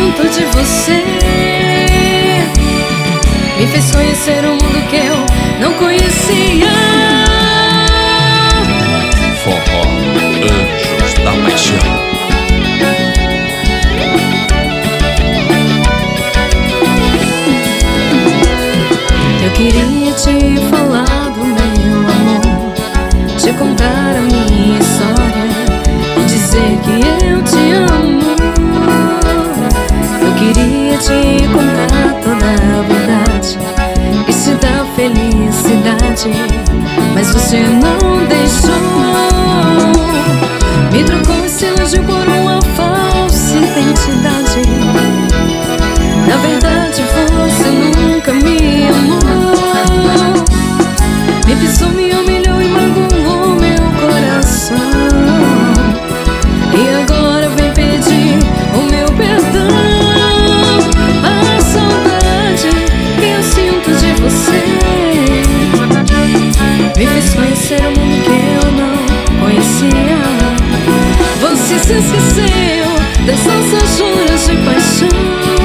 sinto de você. Me fez conhecer um mundo que eu não conhecia. Forró, Anjos da Paixão. Eu queria te falar do meu amor, te contar a minha história e dizer que eu te amo. Eu queria te contar toda a verdade e te dar felicidade, mas você não deixou. Me trocou esse elogio por uma falsa identidade. Na verdade você nunca me amou. Me pisou, me humilhou e magoou meu coração. E agora vem pedir o meu perdão. A saudade que eu sinto de você me fez conhecer um mundo que eu não conhecia. Você se esqueceu das nossas juras de paixão.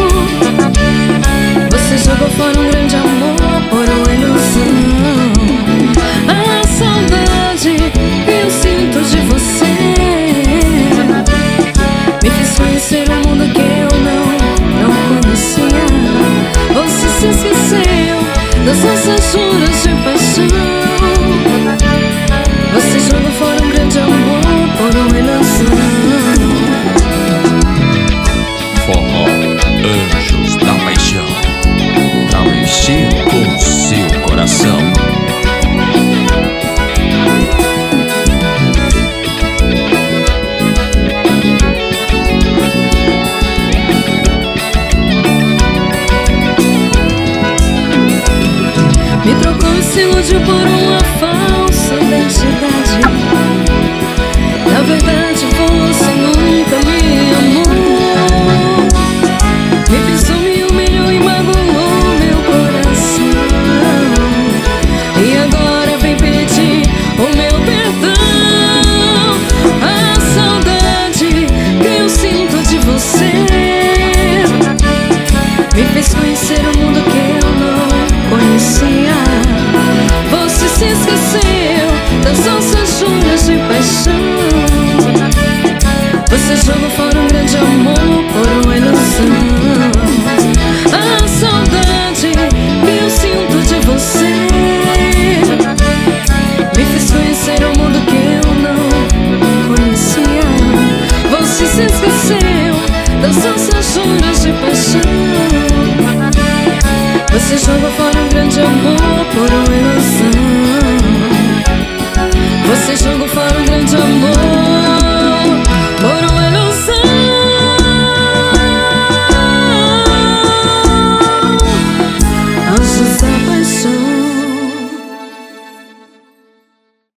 Você jogou fora um grande amor por uma ilusão. A saudade que eu sinto de você me fez conhecer um mundo que eu não conhecia. Você se esqueceu das nossas juras de paixão. Você jogou fora um grande amor por uma ilusão. Forró, Anjos da Paixão, pra mexer com o seu coração. Me trocou esse elogio por uma falsa identidade. Na verdade você nunca me amou. Me pisou, me humilhou e magoou meu coração. E agora vem pedir o meu perdão. A saudade que eu sinto de você me fez conhecer um mundo que eu não conhecia. Você se esqueceu das nossas juras de paixão. Você jogou fora um grande amor por uma ilusão. A saudade que eu sinto de você me fez conhecer um mundo que eu não conhecia. Você se esqueceu das nossas juras de paixão. Você jogou fora um grande amor